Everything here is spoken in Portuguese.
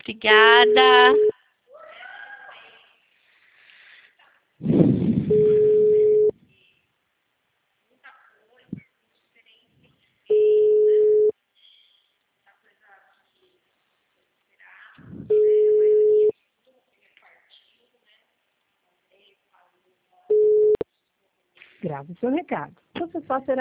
Obrigada. Grave o seu recado. Você só será